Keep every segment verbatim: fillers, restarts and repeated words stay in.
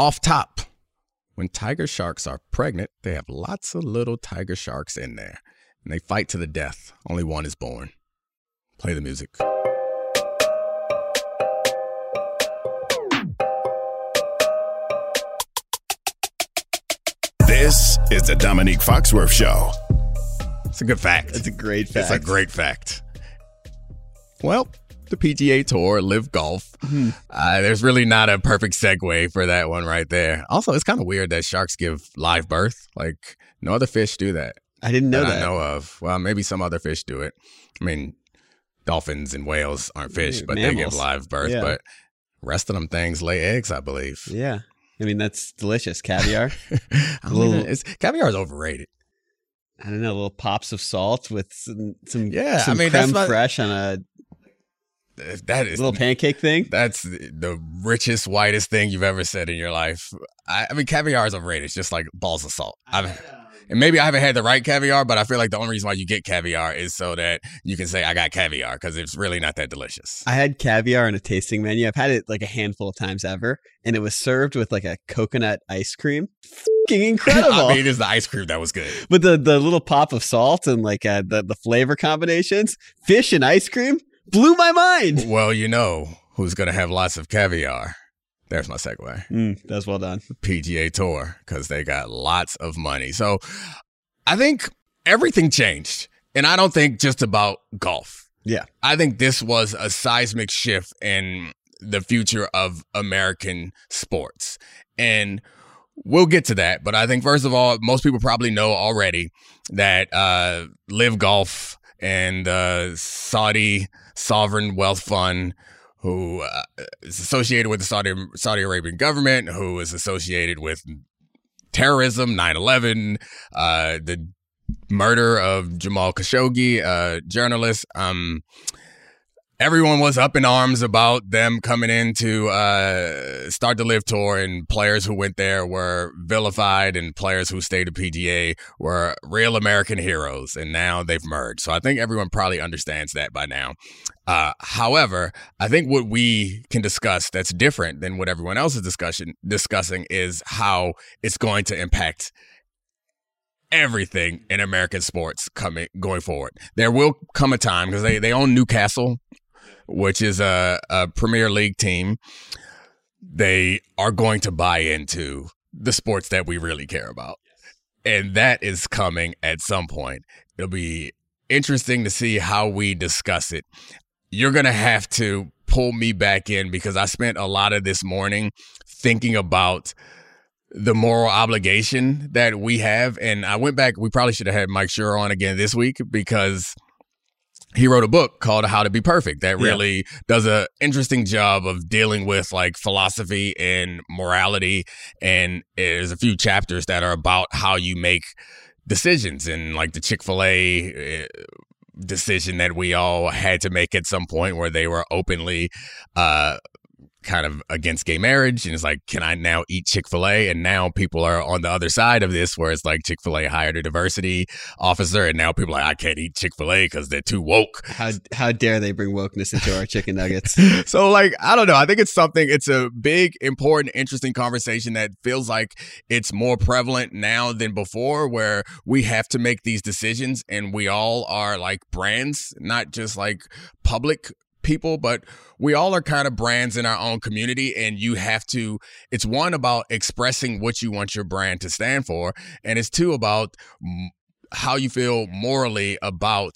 Off top, when tiger sharks are pregnant, they have lots of little tiger sharks in there. And they fight to the death. Only one is born. Play the music. This is the Dominique Foxworth Show. It's a good fact. It's a great fact. It's a great fact. Well, the P G A Tour, Live Golf. Mm-hmm. Uh, there's really not a perfect segue for that one right there. Also, it's kind of weird that sharks give live birth. Like, no other fish do that. I didn't know that. that. I know of. Well, maybe some other fish do it. I mean, dolphins and whales aren't fish, but Mammals. They give live birth. Yeah. But rest of them things lay eggs, I believe. Yeah. I mean, that's delicious. Caviar. I little, know, it's, caviar is overrated. I don't know, little pops of salt with some, some, yeah, some I mean, creme that's fraiche on a that is little pancake thing. That's the richest, whitest thing you've ever said in your life. I, I mean, caviar is overrated. It's just like balls of salt. I've, and maybe I haven't had the right caviar, but I feel like the only reason why you get caviar is so that you can say, I got caviar, because it's really not that delicious. I had caviar on a tasting menu. I've had it like a handful of times ever, and it was served with like a coconut ice cream. Fucking incredible. I mean, it's the ice cream that was good. But the, the little pop of salt and like uh, the, the flavor combinations, fish and ice cream, blew my mind. Well, you know who's going to have lots of caviar. There's my segue. Mm, that's well done. P G A Tour, because they got lots of money. So I think everything changed. And I don't think just about golf. Yeah. I think this was a seismic shift in the future of American sports. And we'll get to that. But I think, first of all, most people probably know already that uh, Live Golf and uh, Saudi Sovereign Wealth Fund, who uh, is associated with the Saudi Saudi Arabian government, who is associated with terrorism, nine eleven, uh, the murder of Jamal Khashoggi, uh, journalist. Um, everyone was up in arms about them coming in to uh, start the Live Tour, and players who went there were vilified, and players who stayed at P G A were real American heroes, and now they've merged. So I think everyone probably understands that by now. Uh, however, I think what we can discuss that's different than what everyone else is discussion, discussing is how it's going to impact everything in American sports coming going forward. There will come a time, because they, they own Newcastle, which is a, a Premier League team. They are going to buy into the sports that we really care about. And that is coming at some point. It'll be interesting to see how we discuss it. You're going to have to pull me back in, because I spent a lot of this morning thinking about the moral obligation that we have. And I went back, we probably should have had Mike Schur on again this week, because he wrote a book called How to Be Perfect that really yeah. does an interesting job of dealing with like philosophy and morality. And there's a few chapters that are about how you make decisions, and like the Chick-fil-A decision that we all had to make at some point, where they were openly uh, kind of against gay marriage. And it's like, can I now eat Chick-fil-A? And now people are on the other side of this, where it's like Chick-fil-A hired a diversity officer, and now people are like, I can't eat Chick-fil-A because they're too woke. How how dare they bring wokeness into our chicken nuggets? So like, I don't know. I think it's something, it's a big, important, interesting conversation that feels like it's more prevalent now than before, where we have to make these decisions, and we all are like brands, not just like public people, but we all are kind of brands in our own community. And you have to, it's one about expressing what you want your brand to stand for, and it's two about how you feel morally about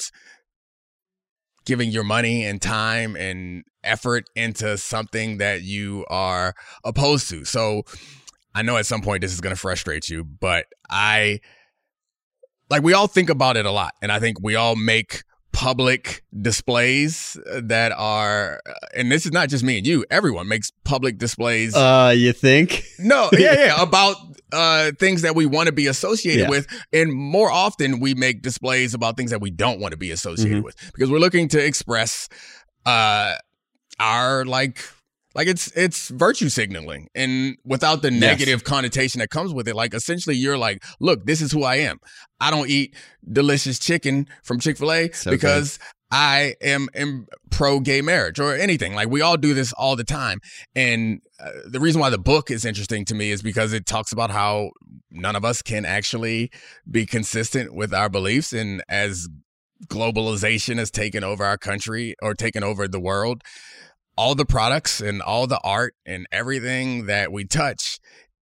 giving your money and time and effort into something that you are opposed to. So I know at some point this is going to frustrate you, but I like, we all think about it a lot, and I think we all make public displays that are, and this is not just me and you, everyone makes public displays. Uh, you think? No, yeah, yeah, about uh, things that we want to be associated Yeah. with. And more often we make displays about things that we don't want to be associated Mm-hmm. with, because we're looking to express uh, our like, like it's it's virtue signaling, and without the negative connotation that comes with it. Like, essentially, you're like, look, this is who I am. I don't eat delicious chicken from Chick-fil-A So because I am, am pro gay marriage or anything. Like we all do this all the time. And uh, the reason why the book is interesting to me is because it talks about how none of us can actually be consistent with our beliefs. And as globalization has taken over our country or taken over the world, all the products and all the art and everything that we touch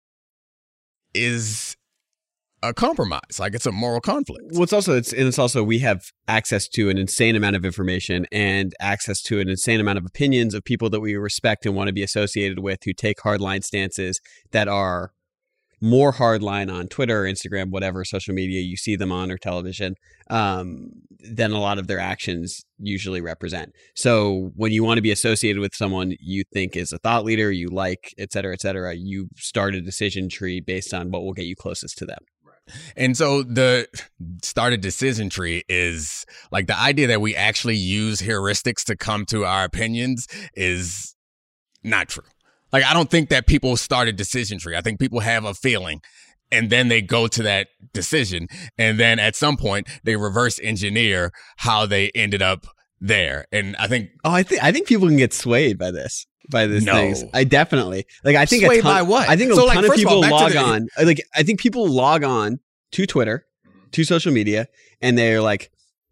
is a compromise. Like it's a moral conflict. Well, it's also, it's, and it's also, we have access to an insane amount of information and access to an insane amount of opinions of people that we respect and want to be associated with who take hardline stances that are more hardline on Twitter, Instagram, whatever social media you see them on or television, um, than a lot of their actions usually represent. So when you want to be associated with someone you think is a thought leader, you like, et cetera, et cetera, you start a decision tree based on what will get you closest to them. And so the started decision tree is like the idea that we actually use heuristics to come to our opinions is not true. Like, I don't think that people start a decision tree. I think people have a feeling and then they go to that decision. And then at some point they reverse engineer how they ended up there. And I think, oh, I think, I think people can get swayed by this. By these no. things, I definitely like. I think swayed a ton, by what? I think a so, ton like, of people of all, log the- on. Like, I think people log on to Twitter, to social media, and they're like,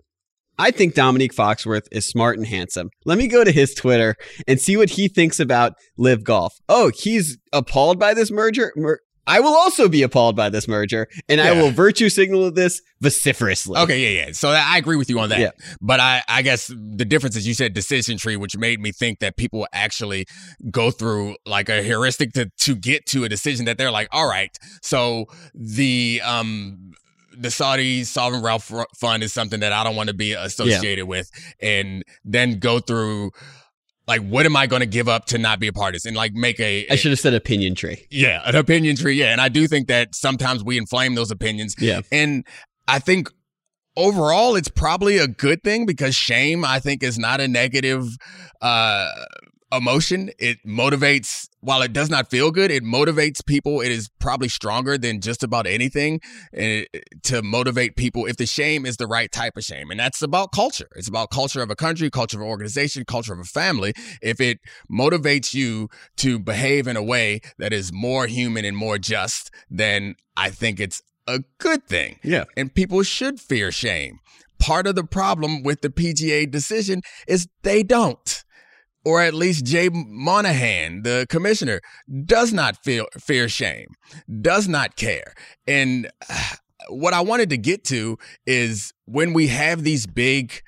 "I think Dominique Foxworth is smart and handsome. Let me go to his Twitter and see what he thinks about Live Golf. Oh, he's appalled by this merger. Mer- I will also be appalled by this merger, and yeah. I will virtue signal this vociferously." Okay, yeah, yeah. So I agree with you on that. Yeah. But I, I guess the difference is you said decision tree, which made me think that people actually go through like a heuristic to, to get to a decision that they're like, all right, so the um the Saudi Sovereign Wealth Fund is something that I don't want to be associated yeah. with, and then go through like, what am I going to give up to not be a part of this? And like make a, a... I should have said opinion tree. Yeah, an opinion tree. Yeah. And I do think that sometimes we inflame those opinions. Yeah. And I think overall it's probably a good thing because shame, I think, is not a negative uh, emotion. It motivates, while it does not feel good, it motivates people. It is probably stronger than just about anything uh, to motivate people if the shame is the right type of shame. And that's about culture. It's about culture of a country, culture of an organization, culture of a family. If it motivates you to behave in a way that is more human and more just, then I think it's a good thing. Yeah. And people should fear shame. Part of the problem with the P G A decision is they don't. Or at least Jay Monahan, the commissioner, does not feel fear shame, does not care. And what I wanted to get to is when we have these big,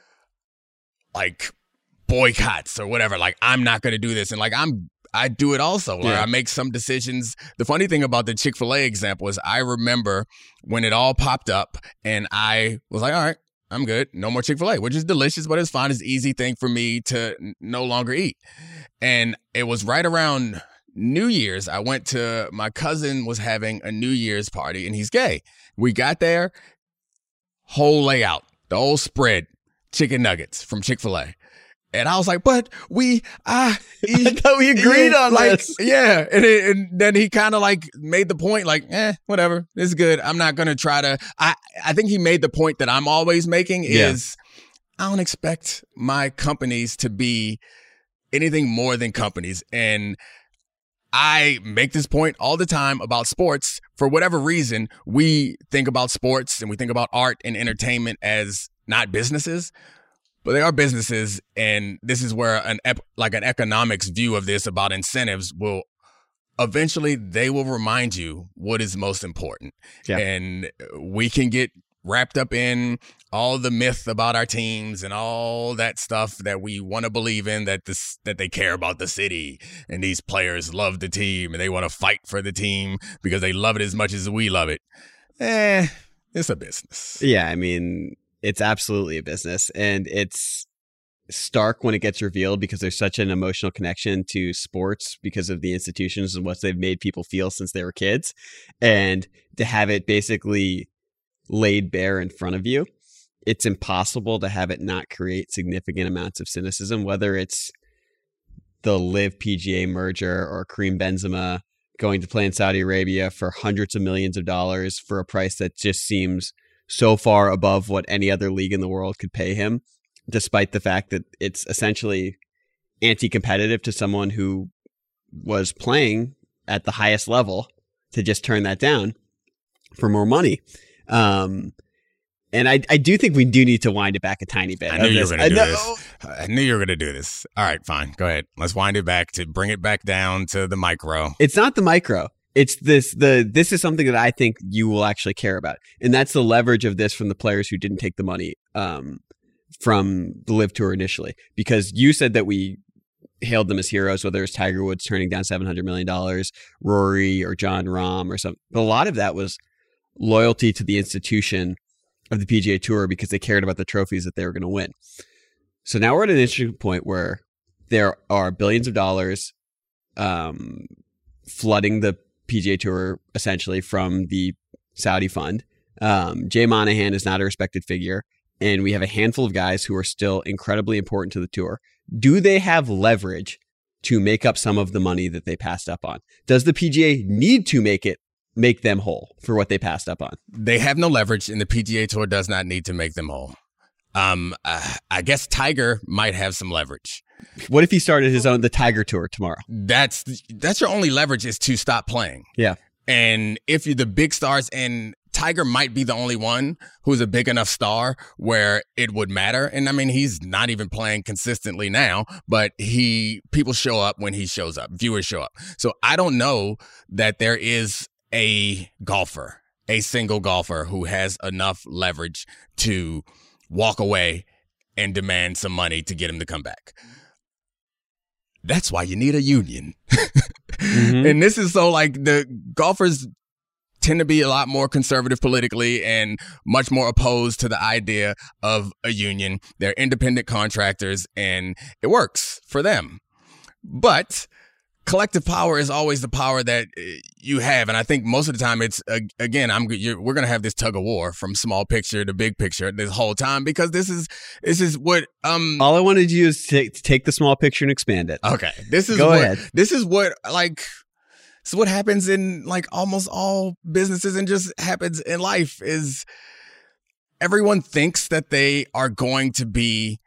like, boycotts or whatever, like, I'm not going to do this. And like, I'm, I do it also. Like, yeah. I make some decisions. The funny thing about the Chick-fil-A example is I remember when it all popped up and I was like, all right, I'm good. No more Chick-fil-A, which is delicious, but it's fine. It's an easy thing for me to n- no longer eat. And it was right around New Year's. I went to, my cousin was having a New Year's party and he's gay. We got there, whole layout, the whole spread, chicken nuggets from Chick-fil-A. And I was like, but we, I, I thought we agreed on like, this. Yeah. And, it, and then he kind of like made the point like, eh, whatever. It's good. I'm not going to try to, I, I think he made the point that I'm always making is yeah. I don't expect my companies to be anything more than companies. And I make this point all the time about sports. For whatever reason, we think about sports and we think about art and entertainment as not businesses. But they are businesses, and this is where an ep- like an economics view of this about incentives will eventually they will remind you what is most important. Yeah. And we can get wrapped up in all the myth about our teams and all that stuff that we want to believe in, that this that they care about the city and these players love the team and they want to fight for the team because they love it as much as we love it. Eh, it's a business. Yeah, I mean, it's absolutely a business, and it's stark when it gets revealed because there's such an emotional connection to sports because of the institutions and what they've made people feel since they were kids. And to have it basically laid bare in front of you, it's impossible to have it not create significant amounts of cynicism, whether it's the Live P G A merger or Karim Benzema going to play in Saudi Arabia for hundreds of millions of dollars for a price that just seems so far above what any other league in the world could pay him, despite the fact that it's essentially anti-competitive to someone who was playing at the highest level to just turn that down for more money. Um, and I, I do think we do need to wind it back a tiny bit. I knew you were going to do this. I knew you were going to do this. All right, fine. Go ahead. Let's wind it back to bring it back down to the micro. It's not the micro. It's this, the, this is something that I think you will actually care about. And that's the leverage of this from the players who didn't take the money, um, from the Live Tour initially, because you said that we hailed them as heroes, whether it's Tiger Woods turning down seven hundred million dollars, Rory or John Rahm or something. But a lot of that was loyalty to the institution of the P G A Tour because they cared about the trophies that they were going to win. So now we're at an interesting point where there are billions of dollars um, flooding the P G A Tour essentially from the Saudi fund. Um, Jay Monahan is not a respected figure, and we have a handful of guys who are still incredibly important to the tour. Do they have leverage to make up some of the money that they passed up on? Does the P G A need to make it make them whole for what they passed up on? They have no leverage, and the P G A Tour does not need to make them whole. Um, uh, I guess Tiger might have some leverage. What if he started his own the Tiger Tour tomorrow? That's that's your only leverage is to stop playing. Yeah, and if you're the big stars, and Tiger might be the only one who's a big enough star where it would matter. And I mean, he's not even playing consistently now, but he people show up when he shows up. Viewers show up. So I don't know that there is a golfer, a single golfer who has enough leverage to walk away and demand some money to get him to come back. That's why you need a union. mm-hmm. And this is so like the golfers tend to be a lot more conservative politically and much more opposed to the idea of a union. They're independent contractors and it works for them. But collective power is always the power that you have. And I think most of the time it's, uh, again, I'm you're, we're going to have this tug of war from small picture to big picture this whole time because this is this is what... um. All I wanted you is to take, to take the small picture and expand it. Okay. This is Go what, ahead. This is what, like... So what happens in like almost all businesses and just happens in life is everyone thinks that they are going to be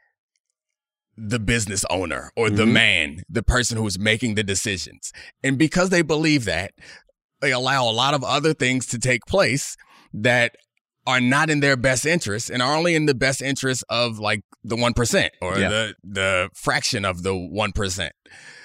the business owner or mm-hmm. the man, the person who's making the decisions. And because they believe that, they allow a lot of other things to take place that are not in their best interest and are only in the best interest of like the one percent or yeah. the, the fraction of the one percent.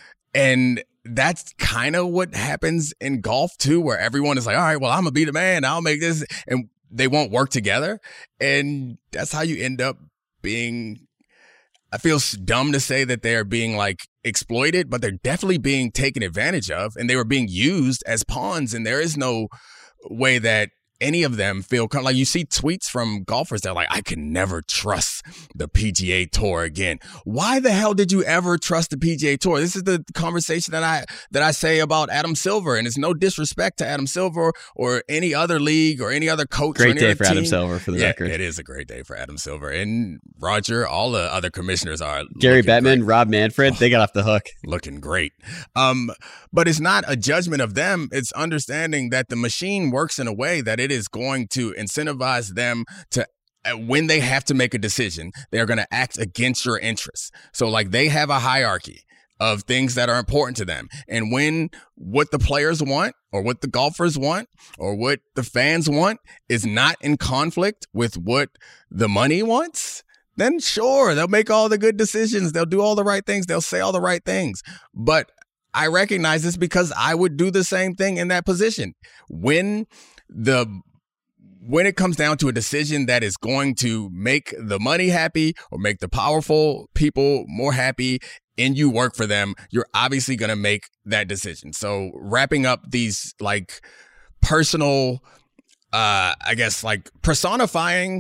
And that's kind of what happens in golf too, where everyone is like, all right, well, I'm gonna be the man. I'll make this. And they won't work together. And that's how you end up being, I feel dumb to say that they are being like exploited, but they're definitely being taken advantage of and they were being used as pawns. And there is no way that any of them feel like you see tweets from golfers that are like, I can never trust the P G A Tour again. Why the hell did you ever trust the P G A Tour? This is the conversation that I that I say about Adam Silver, and it's no disrespect to Adam Silver or any other league or any other coach. Great or any day other for team. Adam Silver, for the yeah, record. It is a great day for Adam Silver and Roger. All the other commissioners are Gary Bettman, great. Rob Manfred. Oh, they got off the hook, looking great. Um, but it's not a judgment of them. It's understanding that the machine works in a way that it is going to incentivize them to, when they have to make a decision, they're going to act against your interests. So like they have a hierarchy of things that are important to them. And when what the players want or what the golfers want or what the fans want is not in conflict with what the money wants, then sure, they'll make all the good decisions. They'll do all the right things. They'll say all the right things. But I recognize this because I would do the same thing in that position. When the When it comes down to a decision that is going to make the money happy or make the powerful people more happy and you work for them, you're obviously going to make that decision. So wrapping up these like personal, uh, I guess like personifying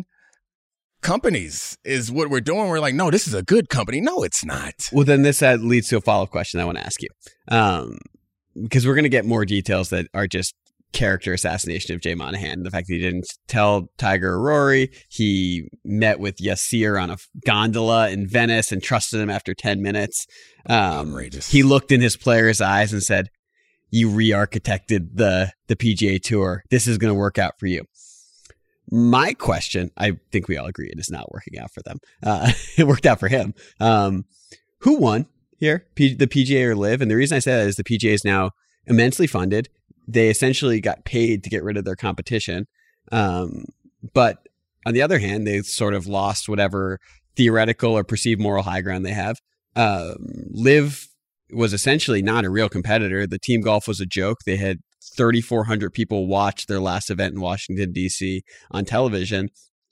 companies is what we're doing. We're like, no, this is a good company. No, it's not. Well, then this uh, leads to a follow-up question I want to ask you. Um, because we're going to get more details that are just character assassination of Jay Monahan. The fact that he didn't tell Tiger or Rory, he met with Yasir on a gondola in Venice and trusted him after ten minutes. Um, Outrageous. He looked in his player's eyes and said, you re-architected the, the P G A Tour. This is going to work out for you. My question, I think we all agree it is not working out for them. Uh, it worked out for him. Um, who won here? P- the P G A or Liv? And the reason I say that is the P G A is now immensely funded. They essentially got paid to get rid of their competition. Um, but on the other hand, they sort of lost whatever theoretical or perceived moral high ground they have. Um, Liv was essentially not a real competitor. The team golf was a joke. They had thirty-four hundred people watch their last event in Washington, D C on television.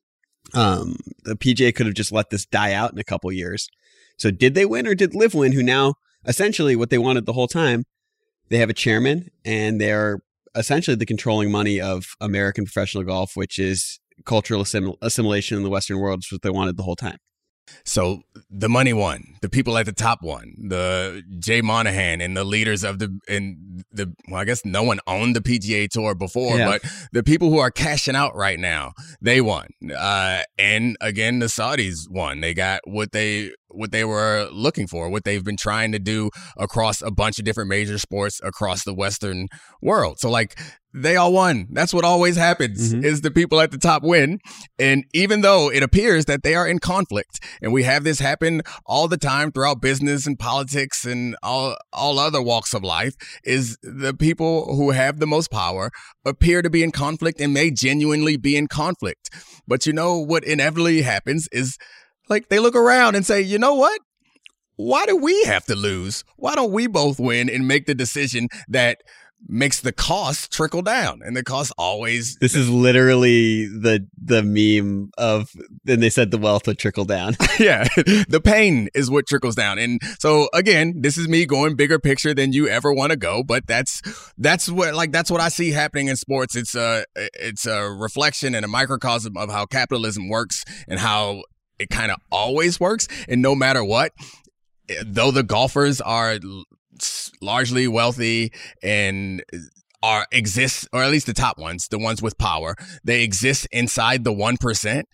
Um, the P G A could have just let this die out in a couple years. So did they win or did Liv win, who now essentially what they wanted the whole time? They have a chairman and they're essentially the controlling money of American professional golf, which is cultural assim- assimilation in the Western world, is what they wanted the whole time. So the money won. The people at the top won. The Jay Monahan and the leaders of the and the well, I guess no one owned the P G A Tour before, yeah. but the people who are cashing out right now, they won. Uh, and again, the Saudis won. They got what they what they were looking for, what they've been trying to do across a bunch of different major sports across the Western world. So like they all won. That's what always happens mm-hmm. is the people at the top win. And even though it appears that they are in conflict, and we have this happen all the time throughout business and politics and all, all other walks of life, is the people who have the most power appear to be in conflict and may genuinely be in conflict. But you know what inevitably happens is like they look around and say, you know what? Why do we have to lose? Why don't we both win and make the decision that makes the cost trickle down? And the cost always. This is literally the the meme of, then they said the wealth would trickle down. Yeah, the pain is what trickles down. And so again, this is me going bigger picture than you ever want to go, but that's that's what like that's what I see happening in sports. It's a it's a reflection and a microcosm of how capitalism works and how it kind of always works. And no matter what, though the golfers are largely wealthy and are exist, or at least the top ones, the ones with power, they exist inside the one percent.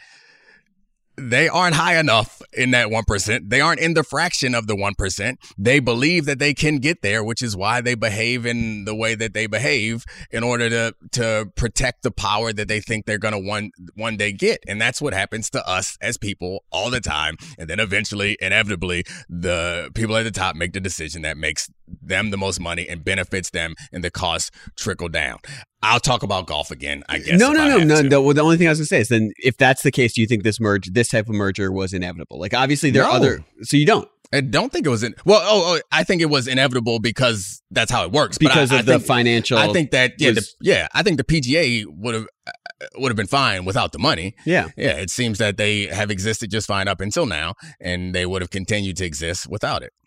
They aren't high enough in that one percent. They aren't in the fraction of the one percent. They believe that they can get there, which is why they behave in the way that they behave in order to to protect the power that they think they're going to one one day get. And that's what happens to us as people all the time. And then eventually, inevitably, the people at the top make the decision that makes them the most money and benefits them, and the costs trickle down. I'll talk about golf again, I guess. No, no, no, no, no. Well, the only thing I was going to say is, then if that's the case, do you think this merge, this type of merger was inevitable? Like, obviously there no. are other, so you don't. I don't think it was in. Well, oh, oh, I think it was inevitable because that's how it works. Because but I, of I the think, financial. I think that yeah, was, the, yeah. I think the P G A would have would have been fine without the money. Yeah, yeah. It seems that they have existed just fine up until now, and they would have continued to exist without it.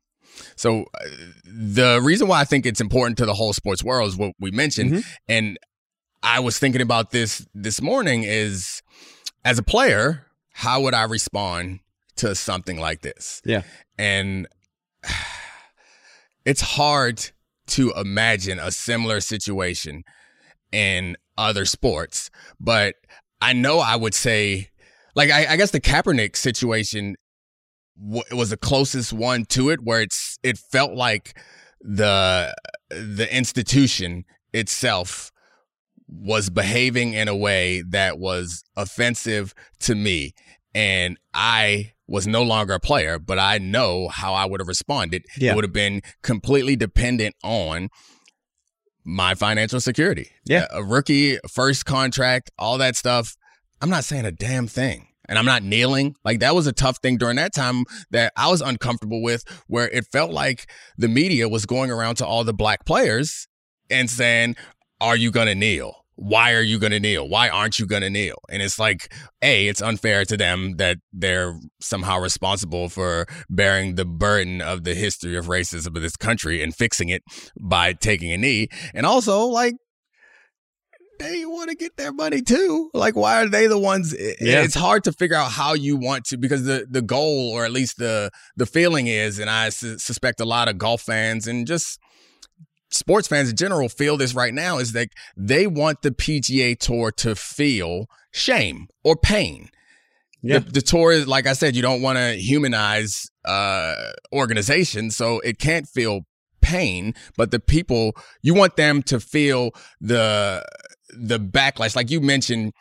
So uh, the reason why I think it's important to the whole sports world is what we mentioned, mm-hmm. and I was thinking about this this morning is, as a player, how would I respond to something like this? Yeah. And it's hard to imagine a similar situation in other sports, but I know I would say, like, I, I guess the Kaepernick situation w- was the closest one to it, where it's it felt like the the institution itself was behaving in a way that was offensive to me. And I was no longer a player, but I know how I would have responded. Yeah. It would have been completely dependent on my financial security. Yeah. A, a rookie, first contract, all that stuff. I'm not saying a damn thing. And I'm not kneeling. Like, that was a tough thing during that time that I was uncomfortable with, where it felt like the media was going around to all the black players and saying, are you going to kneel? Why are you going to kneel? Why aren't you going to kneel? And it's like, A, it's unfair to them that they're somehow responsible for bearing the burden of the history of racism of this country and fixing it by taking a knee. And also, like, they want to get their money too. Like, why are they the ones? Yeah. It's hard to figure out how you want to, because the, the goal, or at least the, the feeling is, and I su- suspect a lot of golf fans and just sports fans in general feel this right now, is that they want the P G A Tour to feel shame or pain. Yeah. The, the tour is, like I said, you don't want to humanize uh, organizations, so it can't feel pain, but the people, you want them to feel the the backlash. Like you mentioned,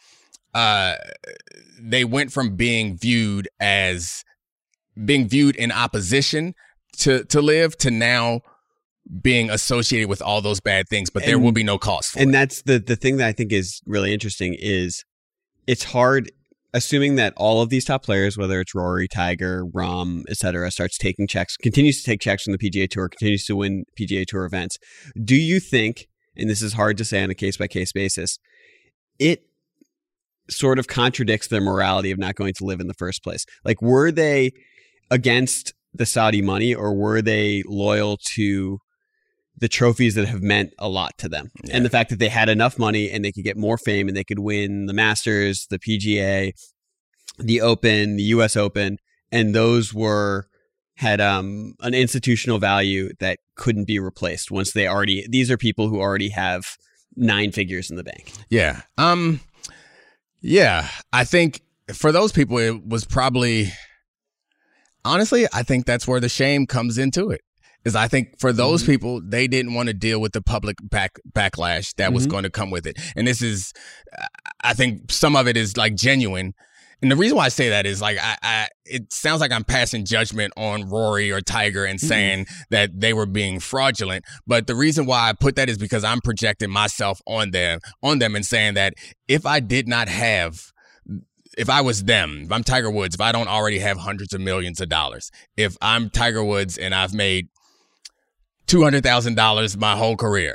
uh, they went from being viewed as being viewed in opposition to to live to now being associated with all those bad things, but and, there will be no cost for and it. And that's the the thing that I think is really interesting is it's hard, assuming that all of these top players, whether it's Rory, Tiger, Rahm, et cetera, starts taking checks, continues to take checks from the P G A Tour, continues to win P G A Tour events. Do you think, and this is hard to say on a case-by-case basis, it sort of contradicts their morality of not going to live in the first place? Like, were they against the Saudi money, or were they loyal to the trophies that have meant a lot to them? Yeah. And the fact that they had enough money and they could get more fame and they could win the Masters, the P G A, the Open, the U S Open, and those were had um, an institutional value that couldn't be replaced once they already, these are people who already have nine figures in the bank. Yeah. Um, yeah. I think for those people, it was probably, honestly, I think that's where the shame comes into it. Is I think for those mm-hmm. people, they didn't want to deal with the public back backlash that mm-hmm. was going to come with it. And this is, I think some of it is like genuine. And the reason why I say that is like, I, I it sounds like I'm passing judgment on Rory or Tiger and saying mm-hmm. that they were being fraudulent. But the reason why I put that is because I'm projecting myself on them, on them and saying that if I did not have, if I was them, if I'm Tiger Woods, if I don't already have hundreds of millions of dollars, if I'm Tiger Woods and I've made two hundred thousand dollars my whole career,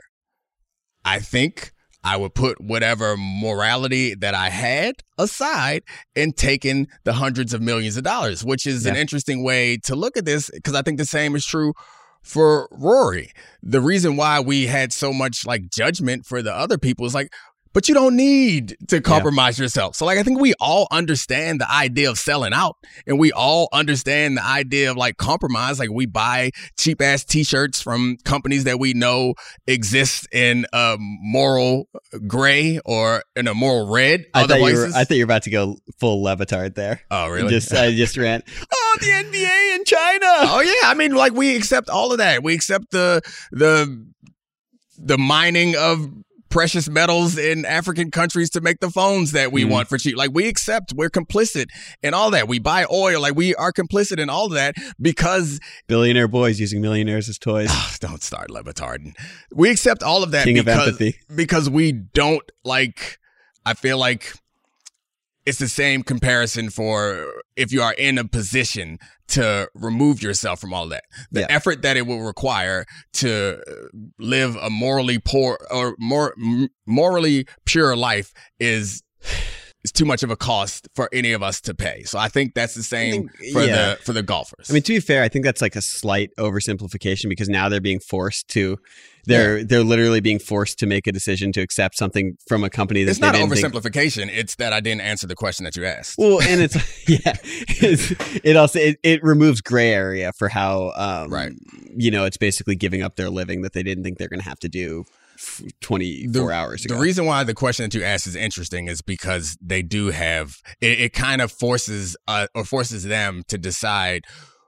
I think I would put whatever morality that I had aside and taken the hundreds of millions of dollars, which is yeah. an interesting way to look at this, because I think the same is true for Rory. The reason why we had so much like judgment for the other people is like, but you don't need to compromise yeah. yourself. So like, I think we all understand the idea of selling out, and we all understand the idea of like compromise. Like, we buy cheap ass t-shirts from companies that we know exist in a moral gray or in a moral red. I other thought places. you were, I thought you were about to go full Levitard there. Oh, really? Just, I just ran, oh, the N B A in China. Oh yeah. I mean, like, we accept all of that. We accept the, the, the mining of precious metals in African countries to make the phones that we mm. want for cheap. Like, we accept, we're complicit in all that. We buy oil. Like, we are complicit in all of that because billionaire boys using millionaires as toys. Don't start Levitarding. We accept all of that King because, of empathy. because we don't like, I feel like it's the same comparison for if you are in a position to remove yourself from all that. The yeah. effort that it will require to live a morally poor or more morally pure life is is too much of a cost for any of us to pay. So I think that's the same think, for yeah. the for the golfers. I mean, to be fair, I think that's like a slight oversimplification, because now they're being forced to they're yeah. they're literally being forced to make a decision to accept something from a company that it's they not didn't oversimplification. Think... It's that I didn't answer the question that you asked. Well, and it's yeah, it's, it also it, it removes gray area for how um, right. you know, it's basically giving up their living that they didn't think they're going to have to do twenty-four the, hours ago. The reason why the question that you asked is interesting is because they do have it, it kind of forces uh, or forces them to decide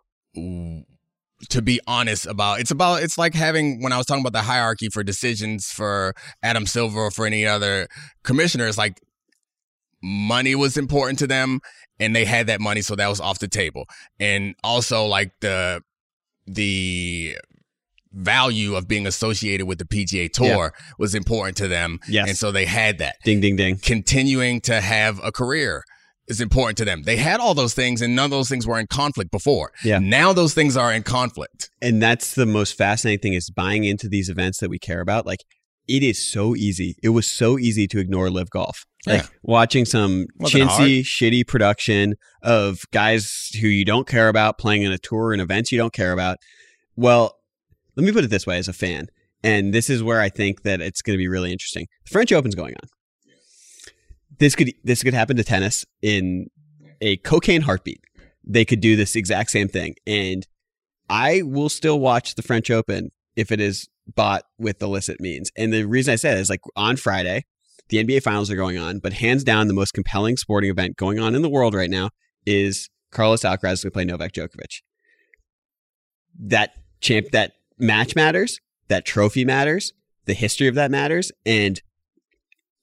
to be honest about it's about it's like having, when I was talking about the hierarchy for decisions for Adam Silver or for any other commissioner, it's like money was important to them and they had that money, so that was off the table. And also like the the value of being associated with the P G A Tour yeah. was important to them. Yes. And so they had that. Ding, ding, ding. Continuing to have a career is important to them. They had all those things, and none of those things were in conflict before. Yeah. Now those things are in conflict. And that's the most fascinating thing, is buying into these events that we care about. Like, it is so easy. It was so easy to ignore Live Golf. Like yeah. watching some Wasn't chintzy, hard. shitty production of guys who you don't care about playing in a tour and events you don't care about. Well, let me put it this way as a fan, and this is where I think that it's going to be really interesting. The French Open's going on. This could this could happen to tennis in a cocaine heartbeat. They could do this exact same thing, and I will still watch the French Open if it is bought with illicit means. And the reason I say that is, like, on Friday, the N B A Finals are going on, but hands down the most compelling sporting event going on in the world right now is Carlos Alcaraz going to play Novak Djokovic. That champ, that match matters, that trophy matters, the history of that matters, and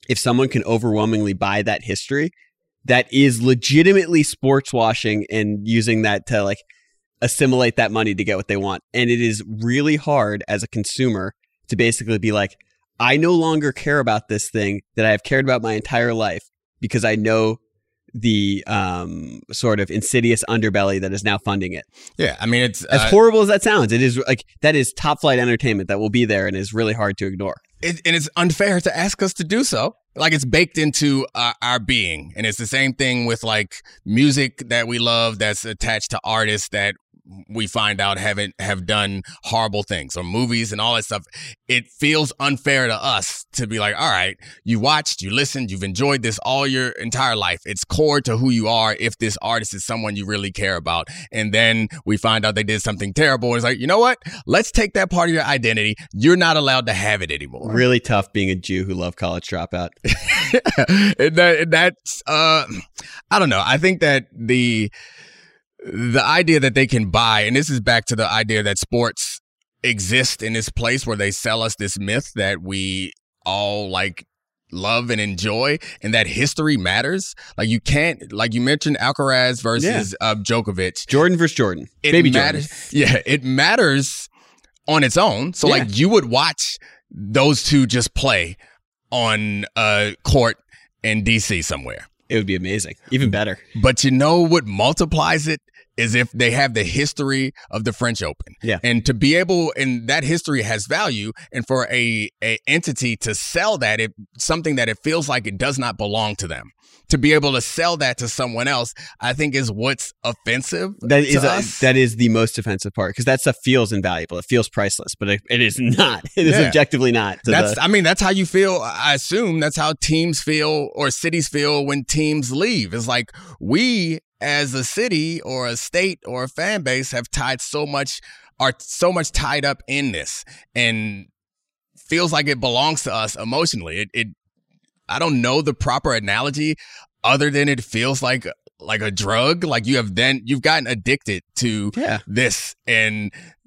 if someone can overwhelmingly buy that history, that is legitimately sports washing and using that to like assimilate that money to get what they want. And it is really hard as a consumer to basically be like, I no longer care about this thing that I have cared about my entire life because I know the um, sort of insidious underbelly that is now funding it. Yeah, I mean, it's as uh, horrible as that sounds. It is like that is top flight entertainment that will be there and is really hard to ignore. It, and it's unfair to ask us to do so. Like it's baked into our, our being. And it's the same thing with like music that we love that's attached to artists that we find out haven't have done horrible things, or movies and all that stuff. It feels unfair to us to be like, all right, you watched, you listened, you've enjoyed this all your entire life. It's core to who you are if this artist is someone you really care about. And then we find out they did something terrible. And it's like, you know what? Let's take that part of your identity. You're not allowed to have it anymore. Really tough being a Jew who loved College Dropout. and that, and that's, uh, I don't know. I think that the... The idea that they can buy, and this is back to the idea that sports exist in this place where they sell us this myth that we all like love and enjoy, and that history matters. Like you can't, like you mentioned, Alcaraz versus yeah. uh, Djokovic, Jordan versus Jordan, it baby matters. Jordan. Yeah, it matters on its own. So yeah. like you would watch those two just play on a court in D C somewhere. It would be amazing, even better. But you know what multiplies it is if they have the history of the French Open. Yeah. And to be able, and that history has value, and for a, a entity to sell that, it, something that it feels like it does not belong to them, to be able to sell that to someone else, I think is what's offensive that to is us. A, that is the most offensive part, because that stuff feels invaluable. It feels priceless, but it, it is not. It is yeah. objectively not. That's. The, I mean, that's how you feel. I assume that's how teams feel or cities feel when teams leave. It's like we, as a city or a state or a fan base, have tied so much, are so much tied up in this, and feels like it belongs to us emotionally. It, it I don't know the proper analogy other than it feels like like a drug. Like you have then you've gotten addicted to yeah. this, and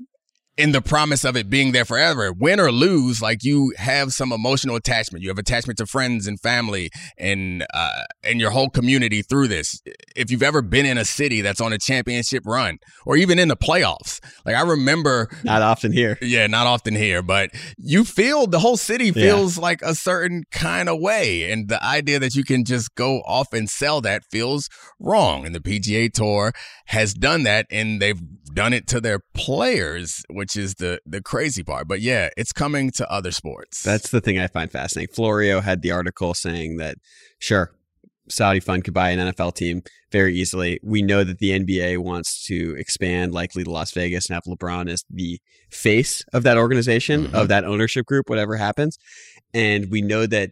in the promise of it being there forever, win or lose, like you have some emotional attachment. You have attachment to friends and family and uh, and your whole community through this. If you've ever been in a city that's on a championship run or even in the playoffs, like I remember, not often here. Yeah, not often here, but you feel the whole city feels yeah. like a certain kind of way, and the idea that you can just go off and sell that feels wrong. And the P G A Tour has done that, and they've done it to their players, which is the the crazy part. But yeah, it's coming to other sports. That's the thing I find fascinating. Florio had the article saying that, sure, Saudi fund could buy an N F L team very easily. We know that the N B A wants to expand, likely to Las Vegas, and have LeBron as the face of that organization, mm-hmm. of that ownership group, whatever happens. And we know that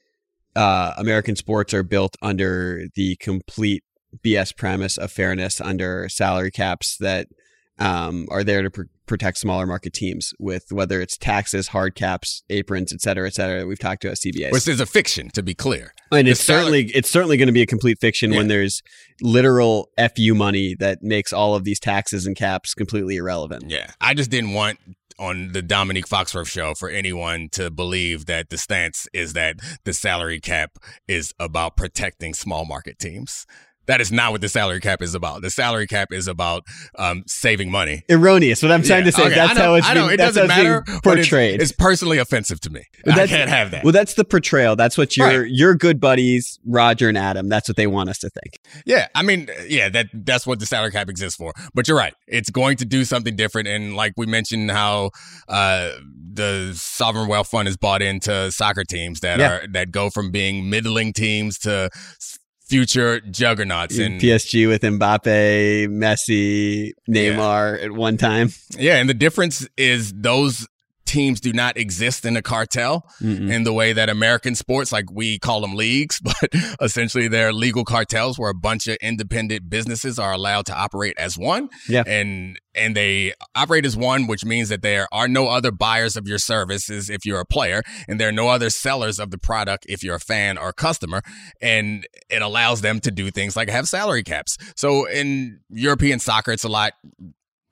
uh, American sports are built under the complete B S premise of fairness, under salary caps that um, are there to pr- protect smaller market teams, with whether it's taxes, hard caps, aprons, et cetera, et cetera, that we've talked to at C B A. Which is a fiction, to be clear. And it's certainly it's certainly going to be a complete fiction yeah. when there's literal F U money that makes all of these taxes and caps completely irrelevant. Yeah. I just didn't want on the Dominique Foxworth show for anyone to believe that the stance is that the salary cap is about protecting small market teams. That is not what the salary cap is about. The salary cap is about um, saving money. Erroneous. What I'm trying yeah. to say okay. is that's I know, how it's I know. being, It doesn't matter. Portrayed. It's, it's personally offensive to me. I can't have that. Well, that's the portrayal. That's what your right. your good buddies, Roger and Adam, that's what they want us to think. Yeah. I mean, yeah, that that's what the salary cap exists for. But you're right. It's going to do something different. And like we mentioned how uh, the Sovereign Wealth Fund is bought into soccer teams that yeah. are that go from being middling teams to future juggernauts. And P S G with Mbappe, Messi, Neymar yeah. at one time. Yeah, and the difference is those teams do not exist in a cartel Mm-mm. in the way that American sports, like we call them leagues, but essentially they're legal cartels where a bunch of independent businesses are allowed to operate as one. Yeah. And and they operate as one, which means that there are no other buyers of your services if you're a player, and there are no other sellers of the product if you're a fan or customer. And it allows them to do things like have salary caps. So in European soccer, it's a lot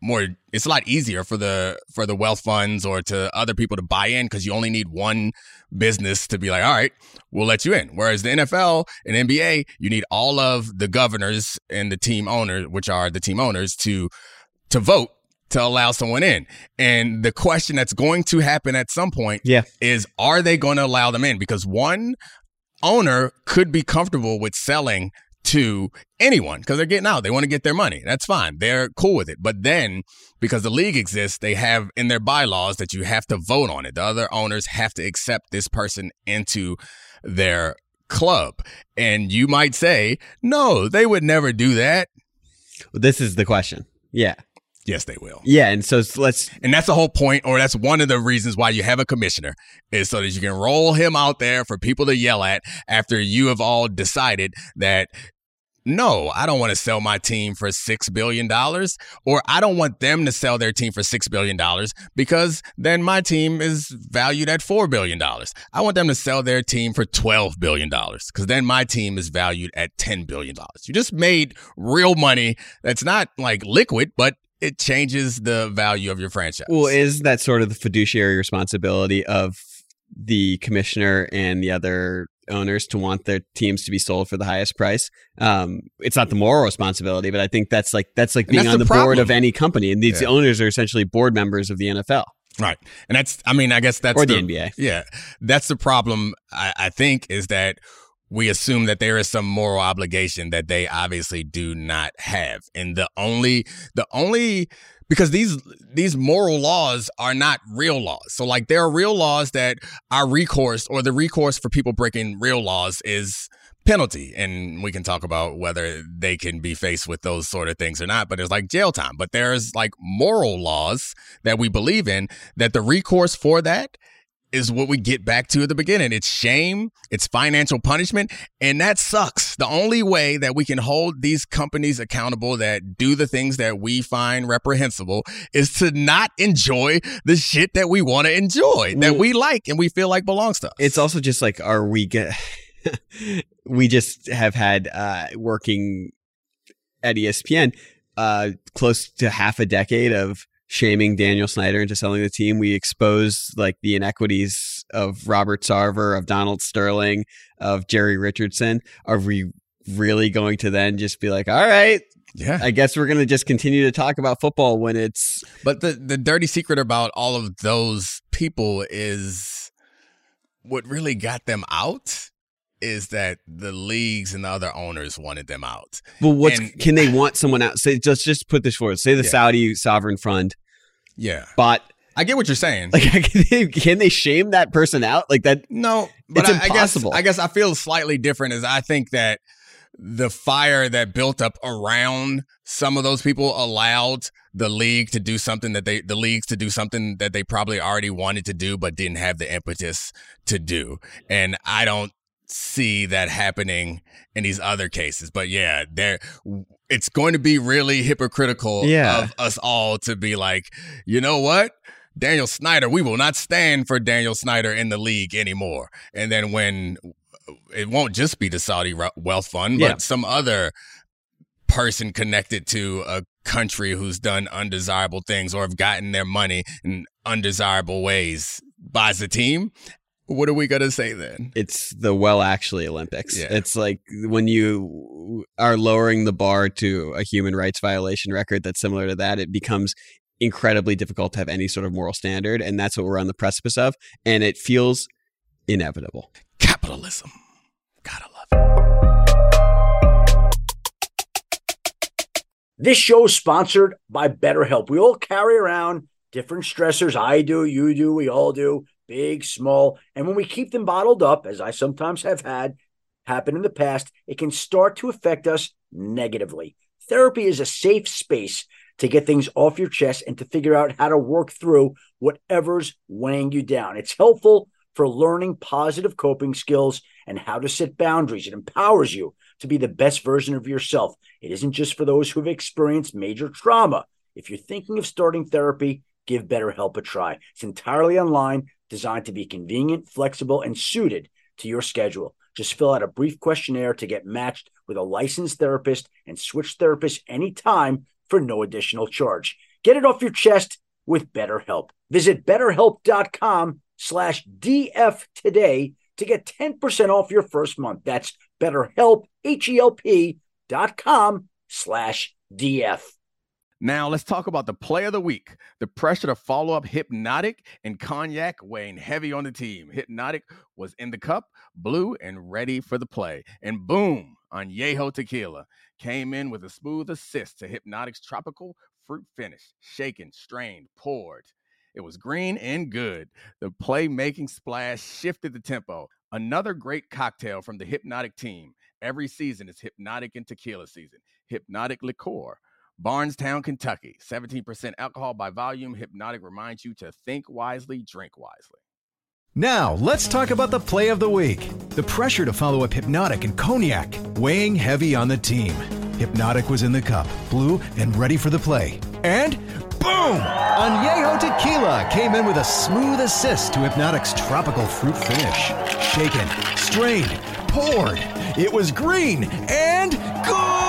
more, it's a lot easier for the for the wealth funds or to other people to buy in because you only need one business to be like, all right, we'll let you in. Whereas the N F L and N B A, you need all of the governors and the team owners, which are the team owners, to to vote to allow someone in. And the question that's going to happen at some point yeah. is, are they going to allow them in? Because one owner could be comfortable with selling to anyone because they're getting out. They want to get their money. That's fine. They're cool with it. But then because the league exists, they have in their bylaws that you have to vote on it. The other owners have to accept this person into their club. And you might say, no, they would never do that. Well, this is the question. Yeah. Yes, they will. Yeah, and so let's... And that's the whole point, or that's one of the reasons why you have a commissioner, is so that you can roll him out there for people to yell at after you have all decided that, no, I don't want to sell my team for six billion dollars, or I don't want them to sell their team for six billion dollars because then my team is valued at four billion dollars. I want them to sell their team for twelve billion dollars because then my team is valued at ten billion dollars. You just made real money that's not like liquid, but it changes the value of your franchise. Well, is that sort of the fiduciary responsibility of the commissioner and the other owners to want their teams to be sold for the highest price? Um, it's not the moral responsibility, but I think that's like that's like being that's on the, the board of any company. And these Yeah. owners are essentially board members of the N F L. Right. And that's, I mean, I guess that's or the, the N B A. Yeah. That's the problem, I, I think, is that we assume that there is some moral obligation that they obviously do not have. And the only, the only, because these, these moral laws are not real laws. So like there are real laws that are recourse, or the recourse for people breaking real laws is penalty. And we can talk about whether they can be faced with those sort of things or not, but it's like jail time. But there's like moral laws that we believe in, that the recourse for that is what we get back to at the beginning. It's shame, it's financial punishment, and that sucks. The only way that we can hold these companies accountable that do the things that we find reprehensible is to not enjoy the shit that we want to enjoy, that we like and we feel like belongs to us. It's also just like, are we get we just have had uh, working at E S P N uh, close to half a decade of shaming Daniel Snyder into selling the team. We expose like the inequities of Robert Sarver, of Donald Sterling, of Jerry Richardson. Are we really going to then just be like, all right, yeah, I guess we're going to just continue to talk about football when it's... But the, the dirty secret about all of those people is what really got them out is that the leagues and the other owners wanted them out. Well, what's, and, can they want someone out? Say, just just put this forward. Say the yeah. Saudi sovereign fund. Yeah, but I get what you're saying. Like, can they, can they shame that person out like that? No, but it's I, impossible. I guess I guess I feel slightly different. As I think that the fire that built up around some of those people allowed the league to do something that they the leagues to do something that they probably already wanted to do but didn't have the impetus to do. And I don't see that happening in these other cases. But yeah, there it's going to be really hypocritical yeah. of us all to be like, you know what? Daniel Snyder, we will not stand for Daniel Snyder in the league anymore. And then when it won't just be the Saudi Wealth Fund, but yeah. some other person connected to a country who's done undesirable things or have gotten their money in undesirable ways buys a team. What are we going to say then? It's the well actually Olympics. Yeah. It's like when you are lowering the bar to a human rights violation record that's similar to that, it becomes incredibly difficult to have any sort of moral standard. And that's what we're on the precipice of. And it feels inevitable. Capitalism. Gotta love it. This show is sponsored by BetterHelp. We all carry around different stressors. I do, you do, we all do. Big, small, and when we keep them bottled up, as I sometimes have had happen in the past, it can start to affect us negatively. Therapy is a safe space to get things off your chest and to figure out how to work through whatever's weighing you down. It's helpful for learning positive coping skills and how to set boundaries. It empowers you to be the best version of yourself. It isn't just for those who have experienced major trauma. If you're thinking of starting therapy, give BetterHelp a try. It's entirely online, designed to be convenient, flexible, and suited to your schedule. Just fill out a brief questionnaire to get matched with a licensed therapist and switch therapists anytime for no additional charge. Get it off your chest with BetterHelp. Visit betterhelp.com slash DF today to get ten percent off your first month. That's BetterHelp, H-E-L-P dot com slash DF. Now let's talk about the play of the week. The pressure to follow up Hypnotic and Cognac weighing heavy on the team. Hypnotic was in the cup, blue, and ready for the play. And boom, Añejo Tequila came in with a smooth assist to Hypnotic's tropical fruit finish. Shaken, strained, poured. It was green and good. The playmaking splash shifted the tempo. Another great cocktail from the Hypnotic team. Every season is Hypnotic and Tequila season. Hypnotic Liqueur. Barnstown, Kentucky. seventeen percent alcohol by volume. Hypnotic reminds you to think wisely, drink wisely. Now, let's talk about the play of the week. The pressure to follow up Hypnotic and Cognac, weighing heavy on the team. Hypnotic was in the cup, blue, and ready for the play. And boom! Añejo Tequila came in with a smooth assist to Hypnotic's tropical fruit finish. Shaken, strained, poured. It was green and good!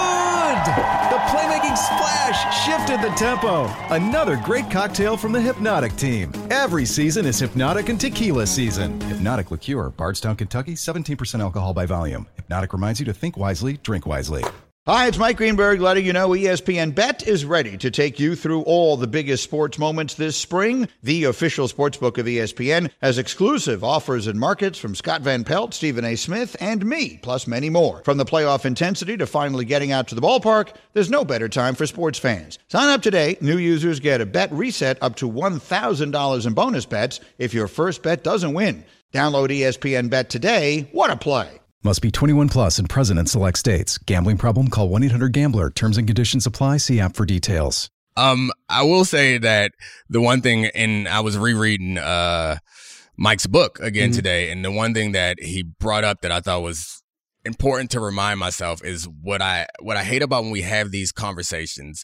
The playmaking splash shifted the tempo. Another great cocktail from the Hypnotic team. Every season is Hypnotic and Tequila season. Hypnotic Liqueur, Bardstown, Kentucky, seventeen percent alcohol by volume. Hypnotic reminds you to think wisely, drink wisely. Hi, it's Mike Greenberg letting you know E S P N Bet is ready to take you through all the biggest sports moments this spring. The official sportsbook of E S P N has exclusive offers and markets from Scott Van Pelt, Stephen A. Smith, and me, plus many more. From the playoff intensity to finally getting out to the ballpark, there's no better time for sports fans. Sign up today. New users get a bet reset up to one thousand dollars in bonus bets if your first bet doesn't win. Download E S P N Bet today. What a play. Must be twenty-one plus and present in select states. Gambling problem? Call one eight hundred gambler. Terms and conditions apply. See app for details. Um, I will say that the one thing, and I was rereading uh, Mike's book again mm-hmm. today, and the one thing that he brought up that I thought was important to remind myself is what I what I hate about when we have these conversations.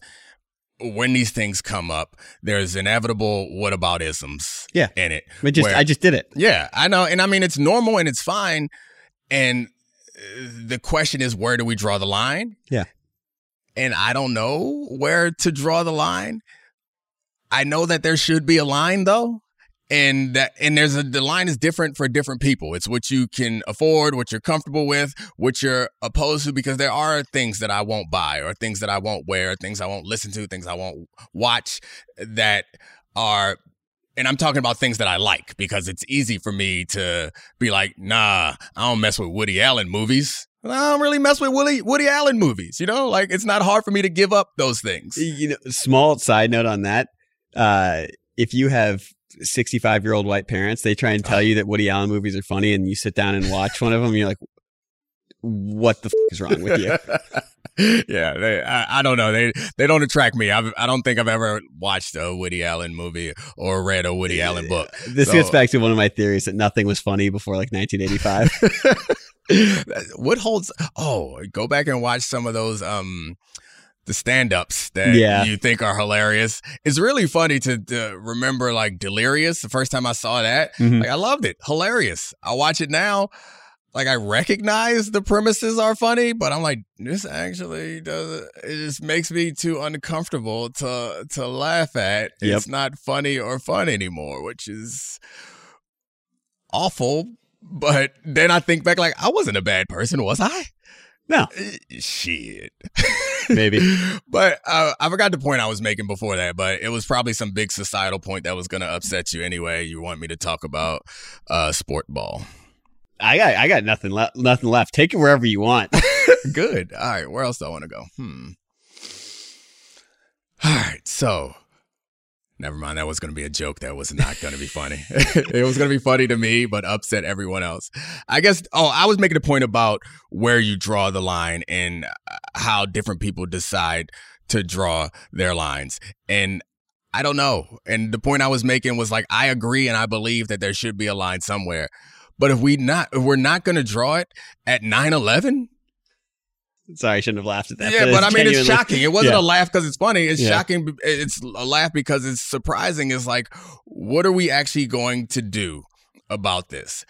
When these things come up, there's inevitable whataboutisms yeah. in it. We just, where, I just did it. Yeah, I know. And I mean, it's normal and it's fine. And the question is, where do we draw the line? Yeah. And I don't know where to draw the line. I know that there should be a line, though. And that, and there's a, the line is different for different people. It's what you can afford, what you're comfortable with, what you're opposed to, because there are things that I won't buy or things that I won't wear, things I won't listen to, things I won't watch that are, and I'm talking about things that I like, because it's easy for me to be like, nah, I don't mess with Woody Allen movies. I don't really mess with Woody, Woody Allen movies. You know, like it's not hard for me to give up those things. You know, small side note on that. Uh, if you have sixty-five year old white parents, they try and tell you that Woody Allen movies are funny, and you sit down and watch one of them, and you're like, what the f- is wrong with you? Yeah, they, I, I don't know. They they don't attract me. I've, I don't think I've ever watched a Woody Allen movie or read a Woody Allen book. This so, gets back to one of my theories that nothing was funny before like nineteen eighty-five. What holds? Oh, go back and watch some of those um the stand-ups that yeah. you think are hilarious. It's really funny to, to remember like Delirious. The first time I saw that, mm-hmm. like I loved it. Hilarious. I watch it now. Like, I recognize the premises are funny, but I'm like, this actually doesn't, it just makes me too uncomfortable to to laugh at. Yep. It's not funny or fun anymore, which is awful. But then I think back, like, I wasn't a bad person, was I? No. Shit. Maybe. But uh, I forgot the point I was making before that, but it was probably some big societal point that was going to upset you anyway. You want me to talk about uh, sport ball. I got I got nothing left. Nothing left. Take it wherever you want. Good. All right. Where else do I want to go? Hmm. All right. So, never mind. That was going to be a joke. That was not going to be funny. It was going to be funny to me, but upset everyone else. I guess. Oh, I was making a point about where you draw the line and how different people decide to draw their lines. And I don't know. And the point I was making was like, I agree and I believe that there should be a line somewhere. But if we not, if we're not going to draw it at nine eleven. Sorry, I shouldn't have laughed at that. Yeah, but, but I mean, it's shocking. It wasn't yeah. a laugh because it's funny. It's yeah. shocking. It's a laugh because it's surprising. It's like, what are we actually going to do about this?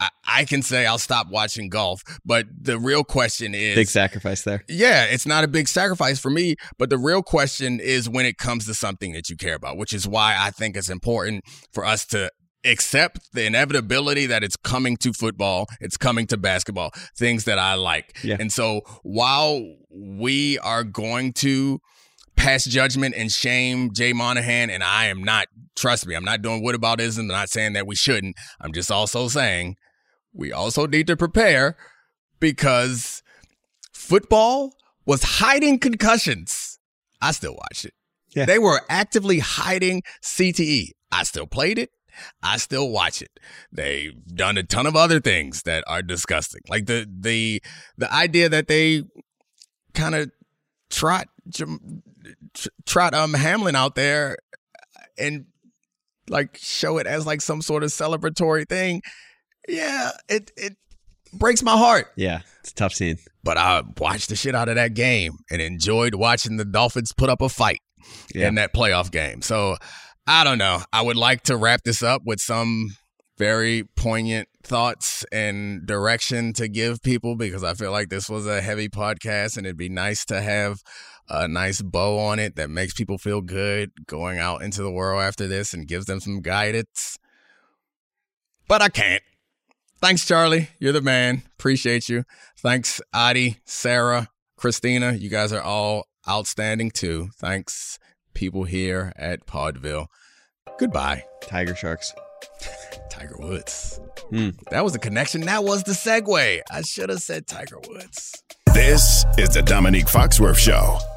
I, I can say I'll stop watching golf, but the real question is big sacrifice there. Yeah, it's not a big sacrifice for me, but the real question is when it comes to something that you care about, which is why I think it's important for us to accept the inevitability that it's coming to football, it's coming to basketball, things that I like. Yeah. And so while we are going to pass judgment and shame Jay Monahan, and I am not, trust me, I'm not doing whataboutism, I'm not saying that we shouldn't. I'm just also saying we also need to prepare because football was hiding concussions. I still watched it. Yeah. They were actively hiding C T E. I still played it. I still watch it. They've done a ton of other things that are disgusting. Like the the the idea that they kind of trot trot um Hamlin out there and like show it as like some sort of celebratory thing. Yeah, it it breaks my heart. Yeah, it's a tough scene. But I watched the shit out of that game and enjoyed watching the Dolphins put up a fight Yeah. in that playoff game. So I don't know. I would like to wrap this up with some very poignant thoughts and direction to give people because I feel like this was a heavy podcast and it'd be nice to have a nice bow on it that makes people feel good going out into the world after this and gives them some guidance. But I can't. Thanks, Charlie. You're the man. Appreciate you. Thanks, Adi, Sarah, Christina. You guys are all outstanding too. Thanks, people here at Podville. Goodbye. Tiger Sharks. Tiger Woods. Hmm. That was the connection. That was the segue. I should have said Tiger Woods. This is the Dominique Foxworth Show.